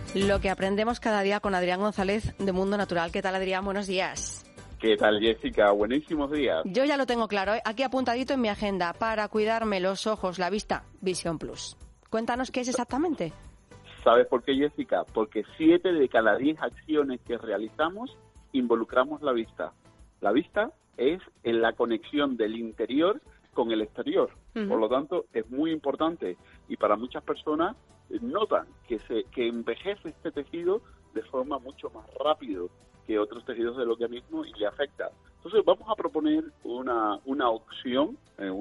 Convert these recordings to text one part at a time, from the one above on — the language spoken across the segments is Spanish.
Lo que aprendemos cada día con Adrián González de Mundo Natural. ¿Qué tal, Adrián? Buenos días. ¿Qué tal, Jessica? Buenísimos días. Yo ya lo tengo claro, aquí apuntadito en mi agenda, para cuidarme los ojos, la vista, Vision Plus. Cuéntanos qué es exactamente. ¿Sabes por qué, Jessica? Porque 7 de cada 10 acciones que realizamos involucramos la vista. La vista es en la conexión del interior con el exterior. Por lo tanto, es muy importante. Y para muchas personas notan que envejece este tejido de forma mucho más rápido que otros tejidos del organismo y le afecta. Entonces, vamos a proponer una opción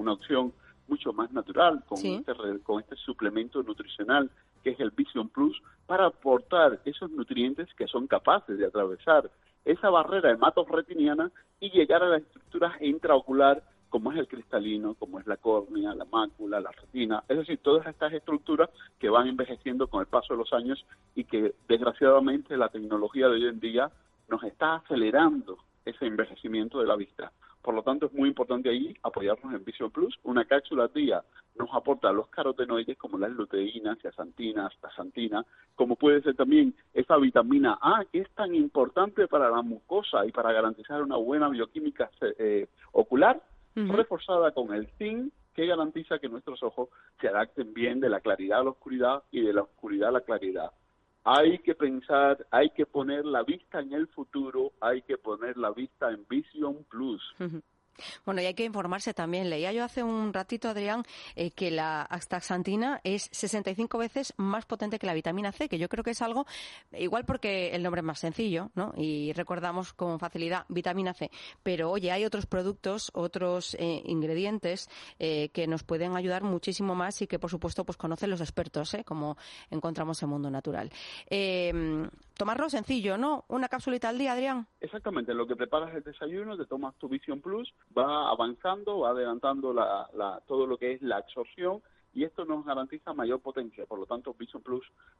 mucho más natural con este suplemento nutricional que es el Vision Plus, para aportar esos nutrientes que son capaces de atravesar esa barrera hematorretiniana y llegar a las estructuras intraocular, como es el cristalino, como es la córnea, la mácula, la retina, es decir, todas estas estructuras que van envejeciendo con el paso de los años y que desgraciadamente la tecnología de hoy en día nos está acelerando ese envejecimiento de la vista. Por lo tanto, es muy importante ahí apoyarnos en Vision Plus. Una cápsula al día nos aporta los carotenoides como las luteínas, zeaxantina, astaxantina, como puede ser también esa vitamina A, que es tan importante para la mucosa y para garantizar una buena bioquímica ocular, reforzada con el zinc, que garantiza que nuestros ojos se adapten bien de la claridad a la oscuridad y de la oscuridad a la claridad. Hay que pensar, hay que poner la vista en el futuro, hay que poner la vista en Vision Plus. Bueno, y hay que informarse también. Leía yo hace un ratito, Adrián, que la astaxantina es 65 veces más potente que la vitamina C, que yo creo que es algo, igual porque el nombre es más sencillo, ¿no? Y recordamos con facilidad vitamina C. Pero, oye, hay otros productos, otros ingredientes que nos pueden ayudar muchísimo más y que, por supuesto, pues conocen los expertos, como encontramos en Mundo Natural. Tomarlo sencillo, ¿no? Una capsulita al día, Adrián. Exactamente, lo que preparas el desayuno, te tomas tu Vision Plus, va avanzando, va adelantando todo lo que es la absorción y esto nos garantiza mayor potencia. Por lo tanto, Vision Plus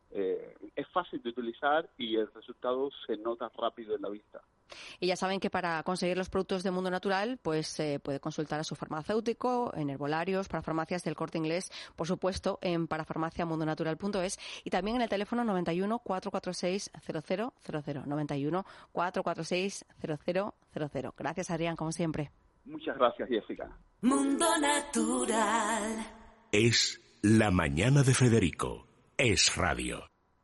es fácil de utilizar y el resultado se nota rápido en la vista. Y ya saben que para conseguir los productos de Mundo Natural, pues puede consultar a su farmacéutico en herbolarios, para farmacias del Corte Inglés, por supuesto, en parafarmaciamundonatural.es y también en el teléfono 91 446 0000. 91 446 0000. Gracias, Adrián, como siempre. Muchas gracias, Jessica. Mundo Natural. Es La Mañana de Federico. Es radio.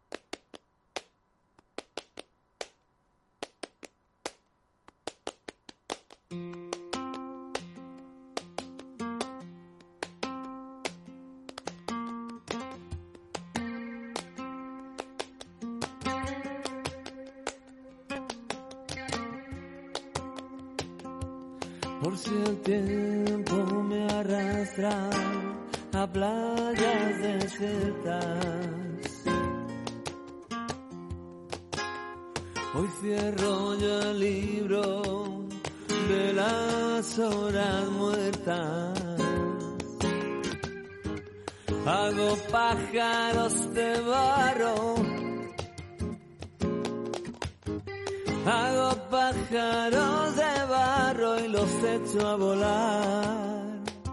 Por si el tiempo me arrastra a playas desiertas, hoy cierro yo el libro de las horas muertas. Hago pájaros de barro, hago pájaros de barro y los echo a volar.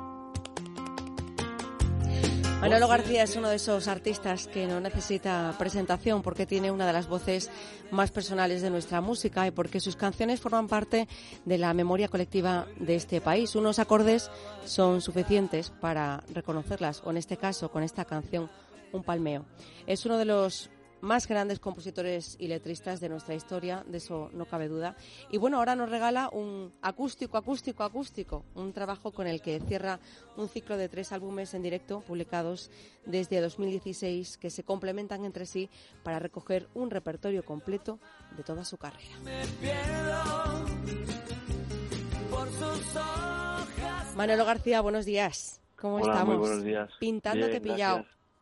Manolo García es uno de esos artistas que no necesita presentación porque tiene una de las voces más personales de nuestra música y porque sus canciones forman parte de la memoria colectiva de este país. Unos acordes son suficientes para reconocerlas, o en este caso, con esta canción, Un palmeo. Es uno de los más grandes compositores y letristas de nuestra historia, de eso no cabe duda. Y bueno, ahora nos regala un acústico, un trabajo con el que cierra un ciclo de 3 álbumes en directo publicados desde 2016 que se complementan entre sí para recoger un repertorio completo de toda su carrera. Manolo García, buenos días. ¿Cómo estamos? Muy buenos días. Pintándote pillado.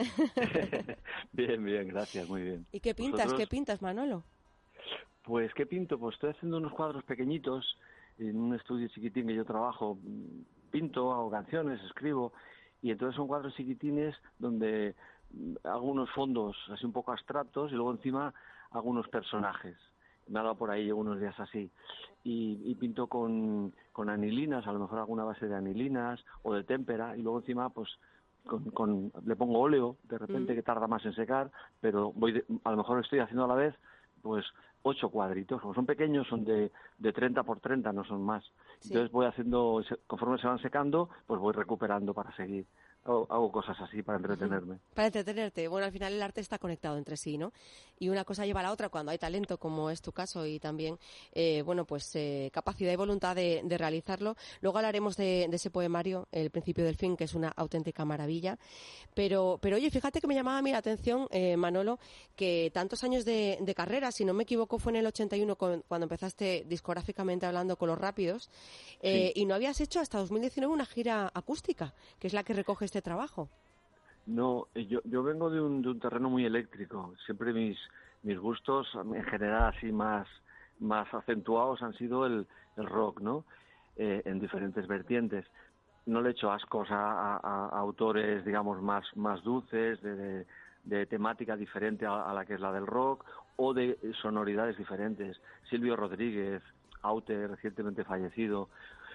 Bien, gracias, muy bien. ¿Y qué pintas? ¿Vosotros? ¿Qué pintas, Manolo? Pues, ¿qué pinto? Pues estoy haciendo unos cuadros pequeñitos en un estudio chiquitín que yo trabajo. Pinto, hago canciones, escribo, y entonces son cuadros chiquitines donde hago unos fondos así un poco abstractos y luego encima hago unos personajes. Me ha dado por ahí, llevo unos días así. Y pinto con anilinas, a lo mejor alguna base de anilinas o de témpera, y luego encima pues le pongo óleo de repente que tarda más en secar, pero a lo mejor estoy haciendo a la vez pues 8 cuadritos, como son pequeños, son de 30 por 30, no son más. Sí. Entonces voy haciendo, conforme se van secando, pues voy recuperando para seguir. Hago cosas así para entretenerme. Para entretenerte. Bueno, al final el arte está conectado entre sí, ¿no? Y una cosa lleva a la otra cuando hay talento, como es tu caso, y también, capacidad y voluntad de realizarlo. Luego hablaremos de ese poemario, El principio del fin, que es una auténtica maravilla. Pero oye, fíjate que me llamaba a mí la atención, Manolo, que tantos años de carrera, si no me equivoco, fue en el 81 cuando empezaste discográficamente hablando con Los Rápidos, sí. Y no habías hecho hasta 2019 una gira acústica, que es la que recoge este trabajo. No, yo vengo de un terreno muy eléctrico. Siempre mis gustos, en general así más acentuados, han sido el rock, ¿no? En diferentes vertientes. No le echo ascos a autores, digamos, más dulces, de temática diferente a la que es la del rock, o de sonoridades diferentes. Silvio Rodríguez, Aute, recientemente fallecido,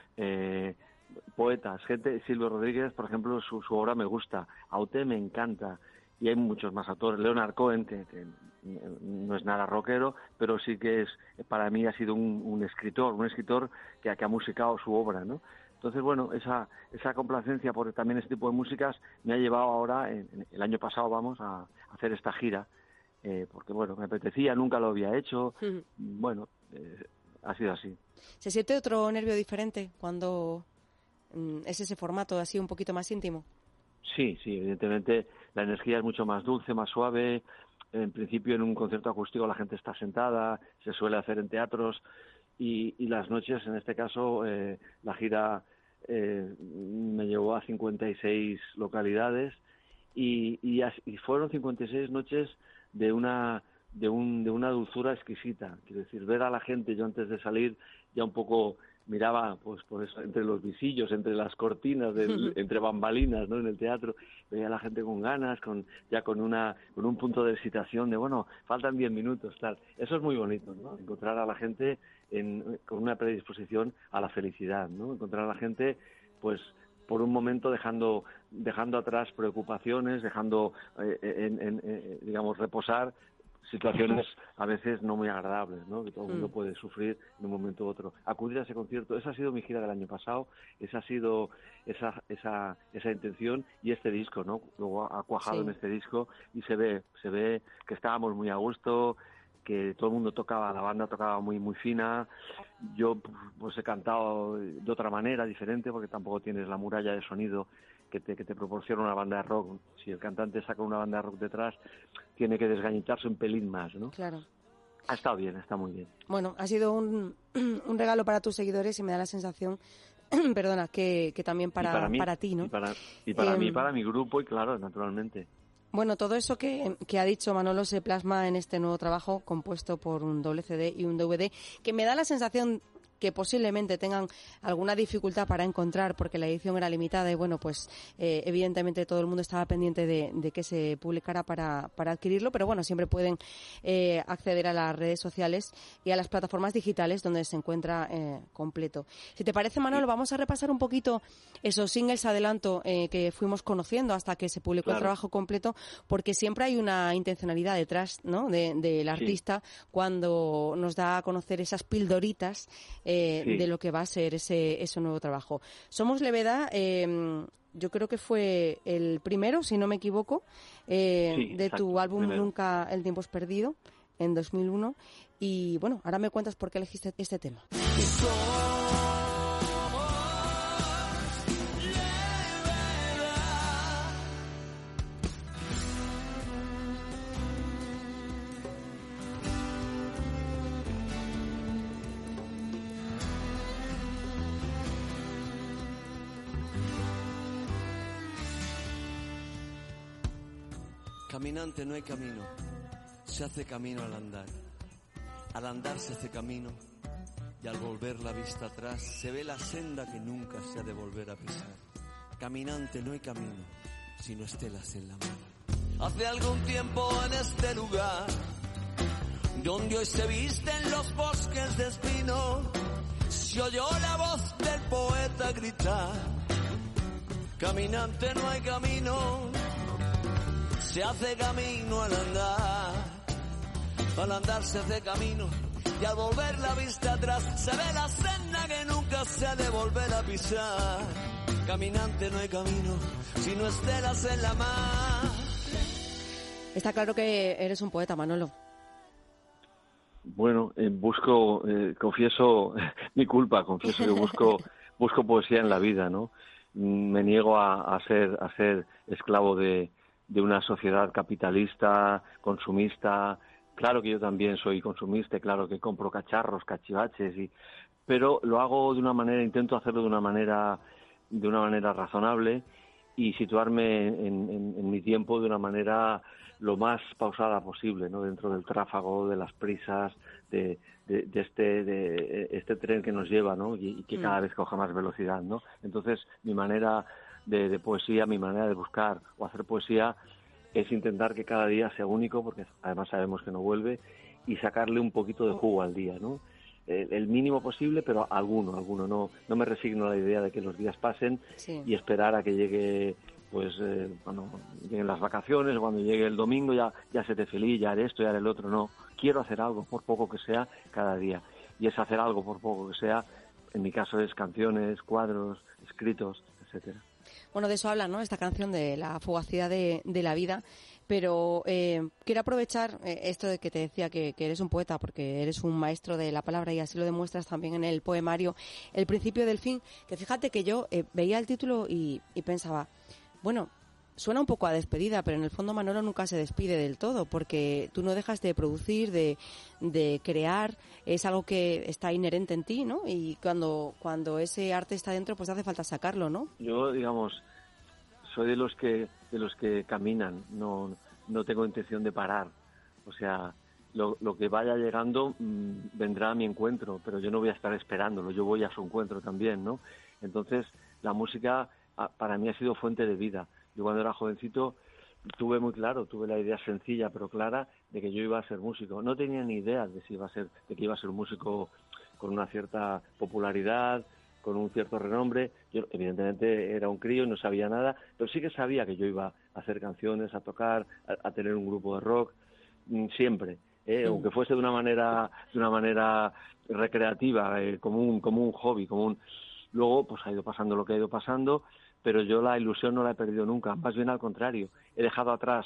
poetas, Silvio Rodríguez, por ejemplo, su obra me gusta, Aute me encanta, y hay muchos más autores. Leonard Cohen, que no es nada rockero, pero sí que para mí ha sido un escritor que ha musicado su obra, ¿no? Entonces, bueno, esa complacencia por también este tipo de músicas me ha llevado ahora, el año pasado a hacer esta gira, porque, bueno, me apetecía, nunca lo había hecho, bueno, ha sido así. ¿Se siente otro nervio diferente cuando es ese formato así un poquito más íntimo? Sí, evidentemente la energía es mucho más dulce, más suave. En principio, en un concierto acústico la gente está sentada, se suele hacer en teatros, y las noches, en este caso, la gira me llevó a 56 localidades y fueron 56 noches de una dulzura exquisita. Quiero decir, ver a la gente, yo antes de salir ya un poco miraba pues entre los visillos, entre las cortinas, entre bambalinas, ¿no? En el teatro, veía a la gente con ganas, con un punto de excitación de, bueno, faltan 10 minutos, tal. Eso es muy bonito, ¿no? Encontrar a la gente con una predisposición a la felicidad, ¿no? Encontrar a la gente, pues, por un momento dejando atrás preocupaciones, dejando, digamos, reposar situaciones a veces no muy agradables, ¿no? Que todo el mundo puede sufrir en un momento u otro. Acudir a ese concierto, esa ha sido mi gira del año pasado, esa ha sido esa intención, y este disco, ¿no? Luego ha cuajado en este disco, y se ve que estábamos muy a gusto, que todo el mundo tocaba, la banda tocaba muy muy fina. Yo pues he cantado de otra manera, diferente, porque tampoco tienes la muralla de sonido que te proporciona una banda de rock. Si el cantante saca una banda de rock detrás, tiene que desgañitarse un pelín más, ¿no? Claro. Ha estado bien, está muy bien. Bueno, ha sido un regalo para tus seguidores, y me da la sensación, perdona, que también para ti, ¿no? Y para mí, para mi grupo, y claro, naturalmente. Bueno, todo eso que ha dicho Manolo se plasma en este nuevo trabajo compuesto por un doble CD y un DVD, que me da la sensación que posiblemente tengan alguna dificultad para encontrar, porque la edición era limitada, y bueno, pues evidentemente todo el mundo estaba pendiente de que se publicara para adquirirlo, pero bueno, siempre pueden acceder a las redes sociales y a las plataformas digitales donde se encuentra completo. Si te parece, Manolo, vamos a repasar un poquito esos singles adelanto que fuimos conociendo hasta que se publicó el trabajo completo, porque siempre hay una intencionalidad detrás, ¿no? del artista cuando nos da a conocer esas pildoritas de lo que va a ser ese nuevo trabajo. Somos Levedad, yo creo que fue el primero, si no me equivoco, tu álbum primero. Nunca el tiempo es perdido, en 2001. Y bueno, ahora me cuentas por qué elegiste este tema. Caminante no hay camino, se hace camino al andar. Al andar se hace camino, y al volver la vista atrás se ve la senda que nunca se ha de volver a pisar. Caminante no hay camino, sino estelas en la mano. Hace algún tiempo en este lugar, donde hoy se visten los bosques de espino, se oyó la voz del poeta gritar: Caminante no hay camino, se hace camino al andar. Al andar se hace camino y al volver la vista atrás se ve la senda que nunca se ha de volver a pisar. Caminante no hay camino, sino estelas en la mar. Está claro que eres un poeta, Manolo. Bueno, confieso mi culpa, confieso que busco poesía en la vida, ¿no? Me niego a ser esclavo de una sociedad capitalista, consumista. Claro que yo también soy consumista, claro que compro cacharros, cachivaches, pero lo hago de una manera, intento hacerlo de una manera razonable y situarme en mi tiempo de una manera lo más pausada posible, ¿no? Dentro del tráfago, de las prisas, de este tren que nos lleva, ¿no? Y que cada vez coja más velocidad, ¿no? Entonces, mi manera de poesía, mi manera de buscar o hacer poesía es intentar que cada día sea único, porque además sabemos que no vuelve, y sacarle un poquito de jugo al día, ¿no? El mínimo posible, pero alguno. No me resigno a la idea de que los días pasen y esperar a que llegue, cuando lleguen las vacaciones, cuando llegue el domingo, ya seré feliz, ya haré esto, ya haré el otro. No, quiero hacer algo, por poco que sea, cada día. Y es hacer algo, por poco que sea, en mi caso es canciones, cuadros, escritos, etcétera. Bueno, de eso habla, ¿no?, esta canción, de la fugacidad de la vida. Pero quiero aprovechar esto de que te decía que eres un poeta, porque eres un maestro de la palabra y así lo demuestras también en el poemario El principio del fin, que fíjate que yo veía el título y pensaba, bueno, suena un poco a despedida, pero en el fondo Manolo nunca se despide del todo, porque tú no dejas de producir, de crear, es algo que está inherente en ti, ¿no? Y cuando ese arte está dentro, pues hace falta sacarlo, ¿no? Yo, digamos, soy de los que caminan, no tengo intención de parar. O sea, lo que vaya llegando vendrá a mi encuentro, pero yo no voy a estar esperándolo, yo voy a su encuentro también, ¿no? Entonces, la música para mí ha sido fuente de vida. Yo cuando era jovencito tuve la idea sencilla pero clara de que yo iba a ser músico. No tenía ni idea de que iba a ser un músico con una cierta popularidad, con un cierto renombre. Yo evidentemente era un crío y no sabía nada, pero sí que sabía que yo iba a hacer canciones, a tocar, a tener un grupo de rock, siempre, aunque fuese de una manera recreativa, como un hobby, luego pues ha ido pasando lo que ha ido pasando, pero yo la ilusión no la he perdido nunca, más bien al contrario, he dejado atrás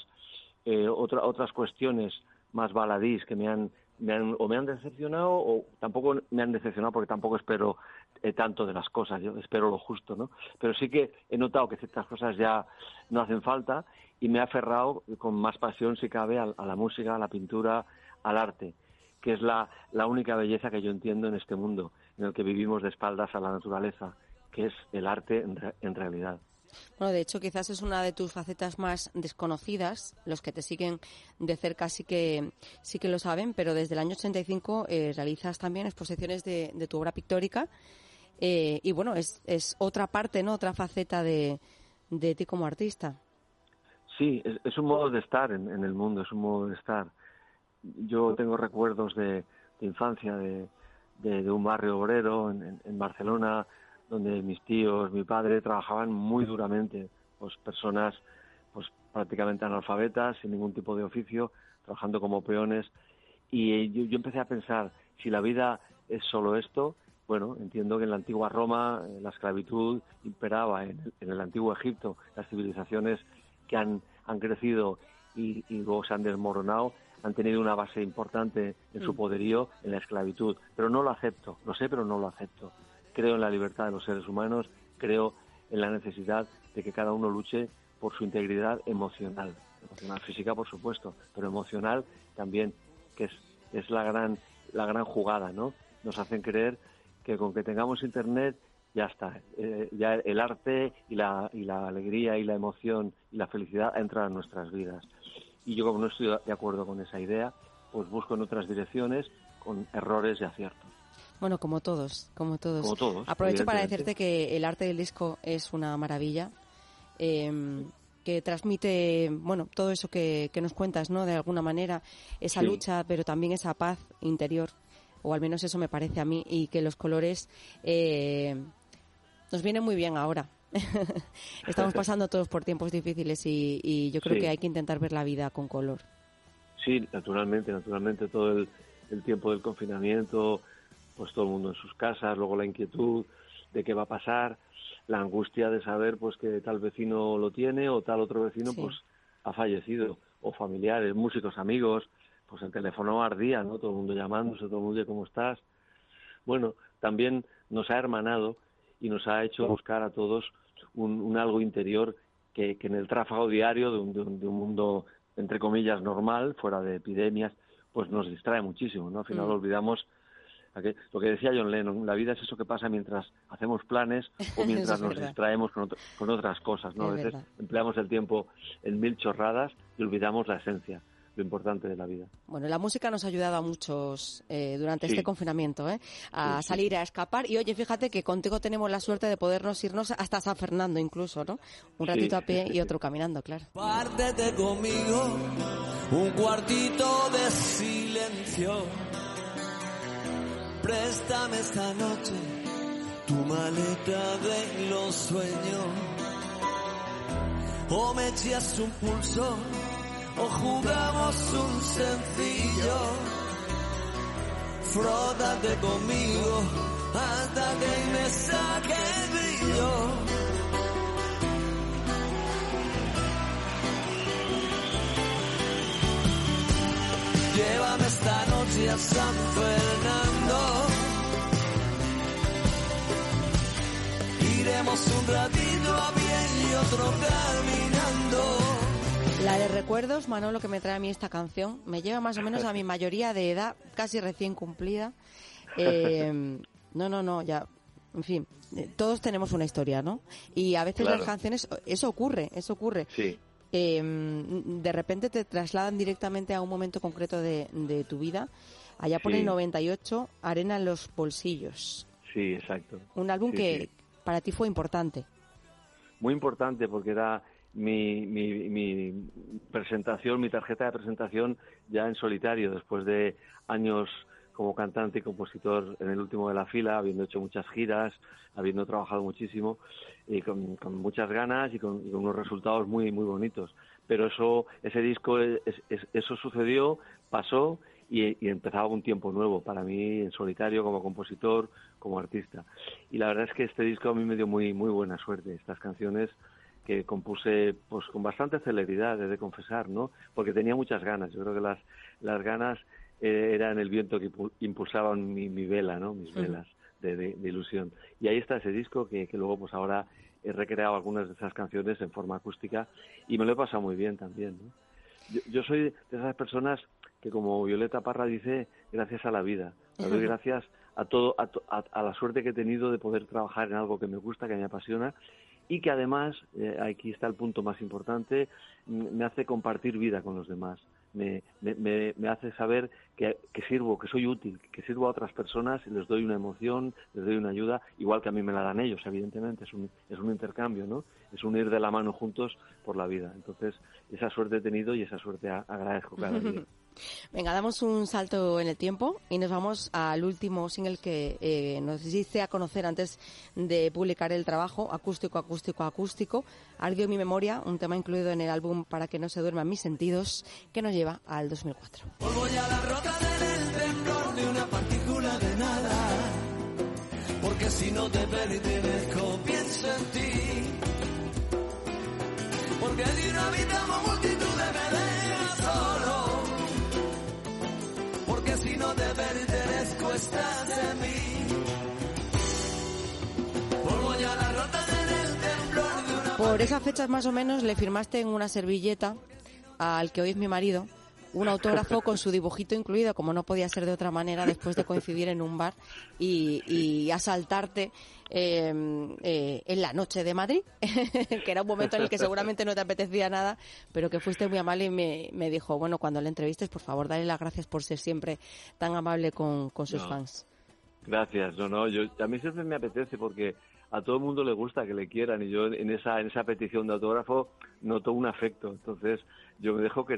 otras cuestiones más baladís que me han decepcionado, o tampoco me han decepcionado porque tampoco espero tanto de las cosas, yo espero lo justo, ¿no? Pero sí que he notado que ciertas cosas ya no hacen falta y me he aferrado con más pasión, si cabe, a la música, a la pintura, al arte, que es la única belleza que yo entiendo en este mundo, en el que vivimos de espaldas a la naturaleza, que es el arte en realidad. Bueno, de hecho, quizás es una de tus facetas más desconocidas. Los que te siguen de cerca sí que lo saben, pero desde el año 85 realizas también exposiciones de tu obra pictórica. Y bueno, es otra parte, ¿no?, otra faceta de ti como artista. Sí, es un modo de estar en el mundo, es un modo de estar. Yo tengo recuerdos de infancia de un barrio obrero en Barcelona, donde mis tíos, mi padre trabajaban muy duramente, pues personas pues prácticamente analfabetas, sin ningún tipo de oficio, trabajando como peones, y yo empecé a pensar, si la vida es solo esto, bueno, entiendo que en la antigua Roma la esclavitud imperaba, en el antiguo Egipto las civilizaciones que han crecido y luego se han desmoronado, han tenido una base importante en su poderío en la esclavitud, pero no lo acepto, lo sé, pero no lo acepto. Creo en la libertad de los seres humanos, creo en la necesidad de que cada uno luche por su integridad emocional física por supuesto, pero emocional también, que es la gran jugada, ¿no? Nos hacen creer que con que tengamos internet ya está, ya el arte y la alegría y la emoción y la felicidad entran en nuestras vidas. Y yo, como no estoy de acuerdo con esa idea, pues busco en otras direcciones con errores y aciertos. Bueno, como todos. Aprovecho para decirte que el arte del disco es una maravilla, que transmite, bueno, todo eso que nos cuentas, ¿no?, de alguna manera, esa lucha, pero también esa paz interior, o al menos eso me parece a mí, y que los colores nos vienen muy bien ahora, Estamos pasando todos por tiempos difíciles y yo creo Sí. que hay que intentar ver la vida con color. Sí, naturalmente, todo el tiempo del confinamiento, pues todo el mundo en sus casas, luego la inquietud de qué va a pasar, la angustia de saber pues que tal vecino lo tiene o tal otro vecino Sí. pues ha fallecido, o familiares, músicos, amigos, pues el teléfono ardía, ¿no? Todo el mundo llamándose, todo el mundo, ¿cómo estás? Bueno, también nos ha hermanado y nos ha hecho buscar a todos un algo interior que en el tráfago diario de un mundo, entre comillas, normal, fuera de epidemias, pues nos distrae muchísimo, ¿no? Al final olvidamos lo que decía John Lennon, la vida es eso que pasa mientras hacemos planes o mientras nos verdad. distraemos con otras cosas, ¿no? Es A veces verdad. empleamos el tiempo en 1000 chorradas y olvidamos la esencia, lo importante de la vida. Bueno, la música nos ha ayudado a muchos durante Sí. este confinamiento, a Sí. salir, a escapar. Y oye, fíjate que contigo tenemos la suerte de podernos irnos hasta San Fernando incluso, ¿no? Un Sí. ratito a pie y otro caminando, claro. Pártete conmigo, un cuartito de silencio. Préstame esta noche tu maleta de los sueños. O me echas un pulso, o jugamos un sencillo. Frótate conmigo hasta que me saque el brillo. Llévame esta noche a San Fernando. Iremos un ratito a pie y otro caminando. La de recuerdos, Manolo, que me trae a mí esta canción, me lleva más o menos a mi mayoría de edad, casi recién cumplida. No, ya, en fin, todos tenemos una historia, ¿no? Y a veces Claro. las canciones, eso ocurre. Sí, De repente te trasladan directamente a un momento concreto de tu vida. Allá por Sí. el 98, Arena en los bolsillos. sí, exacto. Un álbum Sí, que sí. para ti fue importante. Muy importante porque era mi presentación, mi tarjeta de presentación ya en solitario, después de años como cantante y compositor en el último de la fila, habiendo hecho muchas giras, habiendo trabajado muchísimo y con muchas ganas y con unos resultados muy muy bonitos. Pero ese disco, eso sucedió, pasó y empezaba un tiempo nuevo para mí en solitario, como compositor, como artista. Y la verdad es que este disco a mí me dio muy muy buena suerte. Estas canciones que compuse pues con bastante celeridad, he de confesar, ¿no? Porque tenía muchas ganas. Yo creo que las ganas eran el viento que impulsaban mi vela, ¿no? Mis velas de ilusión. Y ahí está ese disco que luego pues ahora he recreado algunas de esas canciones en forma acústica y me lo he pasado muy bien también, ¿no? Yo soy de esas personas que, como Violeta Parra dice, gracias a la vida. Le doy gracias a la suerte que he tenido de poder trabajar en algo que me gusta, que me apasiona y que además, aquí está el punto más importante, me hace compartir vida con los demás. Me hace saber que sirvo, que soy útil, que sirvo a otras personas y les doy una emoción, les doy una ayuda, igual que a mí me la dan ellos, evidentemente, es un intercambio, ¿no? Es un ir de la mano juntos por la vida. Entonces, esa suerte he tenido y esa suerte agradezco cada día. Venga, damos un salto en el tiempo y nos vamos al último single que nos hiciste a conocer antes de publicar el trabajo, Acústico, Ardió mi memoria, un tema incluido en el álbum Para que no se duerman mis sentidos, que nos lleva al 2004. Polvo ya la roca del temblor de una partícula de nada. Porque si no te pertenezco, pienso en ti. Porque de una habitamos multitudes, me dejas solo. Porque si no te pertenezco, estás en mí. Polvo ya la roca del temblor de una... Por esas fechas más o menos le firmaste en una servilleta al que hoy es mi marido un autógrafo con su dibujito incluido, como no podía ser de otra manera, después de coincidir en un bar y asaltarte en la noche de Madrid, que era un momento en el que seguramente no te apetecía nada, pero que fuiste muy amable y me dijo, bueno, cuando le entrevistes, por favor, dale las gracias por ser siempre tan amable con sus fans. Gracias, a mí siempre me apetece porque a todo el mundo le gusta que le quieran y yo en esa petición de autógrafo noto un afecto, entonces yo me dejo querer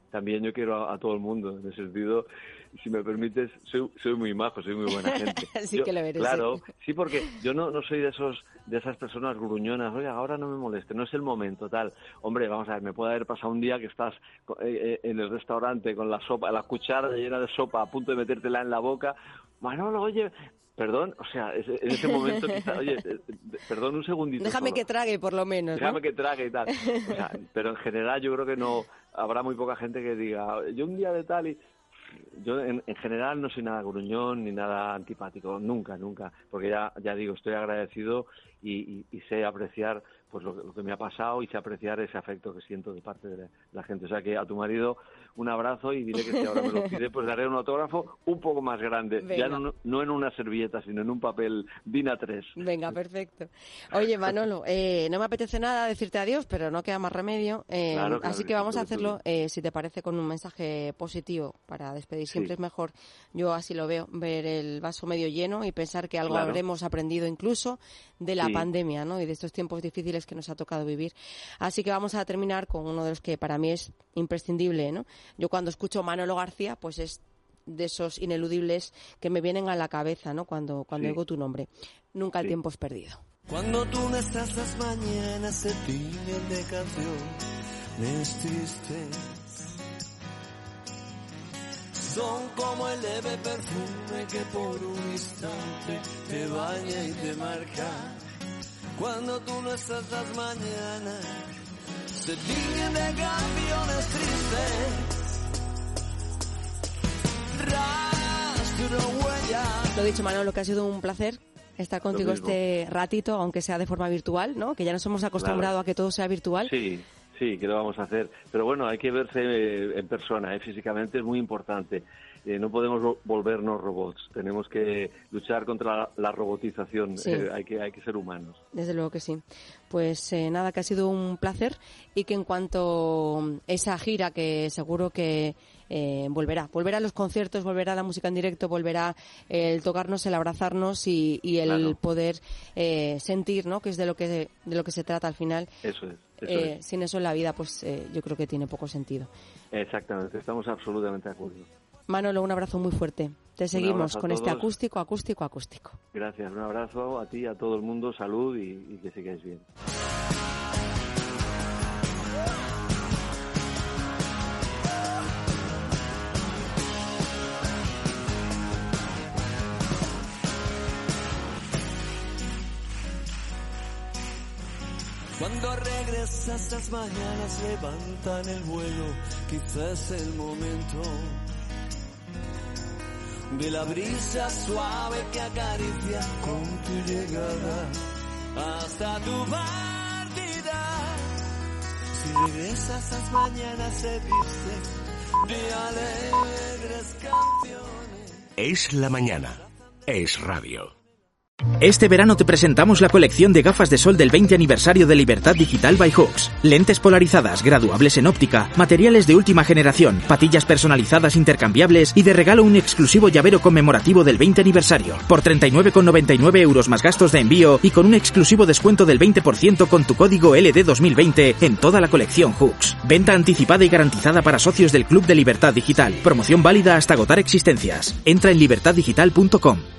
también yo quiero a todo el mundo. En ese sentido, si me permites, soy muy majo, soy muy buena gente. Sí que lo eres. Claro, sí, porque yo no soy de esas personas gruñonas. Oiga, ahora no me moleste, no es el momento, tal. Hombre, vamos a ver, me puede haber pasado un día que estás en el restaurante con la sopa, la cuchara llena de sopa, a punto de metértela en la boca. Manolo, oye... Perdón, o sea, en ese momento quizá, oye, perdón un segundito. Déjame solo. Que trague, por lo menos, ¿no? Déjame que trague y tal. O sea, pero en general yo creo que no habrá muy poca gente que diga, yo un día de tal y... Yo en general no soy nada gruñón ni nada antipático, nunca, porque ya digo, estoy agradecido y sé apreciar pues lo que me ha pasado y sé apreciar ese afecto que siento de parte de la gente. O sea que a tu marido un abrazo y dile que si ahora me lo pide, pues daré un autógrafo un poco más grande. Venga. Ya no en una servilleta, sino en un papel DIN A3. Venga, perfecto. Oye, Manolo, no me apetece nada decirte adiós, pero no queda más remedio. Claro, así que vamos a hacerlo, si te parece, con un mensaje positivo para despedir. Siempre es mejor, yo así lo veo, ver el vaso medio lleno y pensar que algo habremos aprendido incluso de la pandemia, ¿no? Y de estos tiempos difíciles que nos ha tocado vivir. Así que vamos a terminar con uno de los que para mí es imprescindible, ¿no? Yo cuando escucho Manolo García, pues es de esos ineludibles que me vienen a la cabeza, ¿no? Cuando oigo tu nombre. Nunca el tiempo es perdido. Cuando tú no estás, las mañanas se tiñen de canciones tristes. Son como el leve perfume que por un instante te baña y te marca. Cuando tú no estás, las mañanas se tiñen de canciones tristes. Rastro, huella. Lo dicho, Manolo, que ha sido un placer estar contigo este ratito, aunque sea de forma virtual, ¿no? Que ya nos hemos acostumbrado a que todo sea virtual. Sí, que lo vamos a hacer. Pero bueno, hay que verse en persona, físicamente es muy importante. No podemos volvernos robots. Tenemos que luchar contra la robotización. Sí. Hay que ser humanos. Desde luego que sí. Pues nada, que ha sido un placer y que en cuanto esa gira, que seguro que volverá a los conciertos, volverá a la música en directo, volverá el tocarnos, el abrazarnos y el poder sentir, ¿no? Que es de lo que se trata al final. Eso es. Sin eso en la vida, pues yo creo que tiene poco sentido. Exactamente, estamos absolutamente de acuerdo. Manolo, un abrazo muy fuerte. Te seguimos con este acústico. Gracias, un abrazo a ti, a todo el mundo, salud y que sigáis bien. Cuando regresas, las mañanas levantan el vuelo, quizás el momento de la brisa suave que acaricia con tu llegada hasta tu partida. Si regresas, las mañanas se visten de alegres canciones. Es la mañana, es radio. Este verano te presentamos la colección de gafas de sol del 20 aniversario de Libertad Digital by Hooks. Lentes polarizadas, graduables en óptica, materiales de última generación, patillas personalizadas intercambiables y de regalo un exclusivo llavero conmemorativo del 20 aniversario. Por 39,99 € más gastos de envío y con un exclusivo descuento del 20% con tu código LD2020 en toda la colección Hooks. Venta anticipada y garantizada para socios del Club de Libertad Digital. Promoción válida hasta agotar existencias. Entra en libertaddigital.com.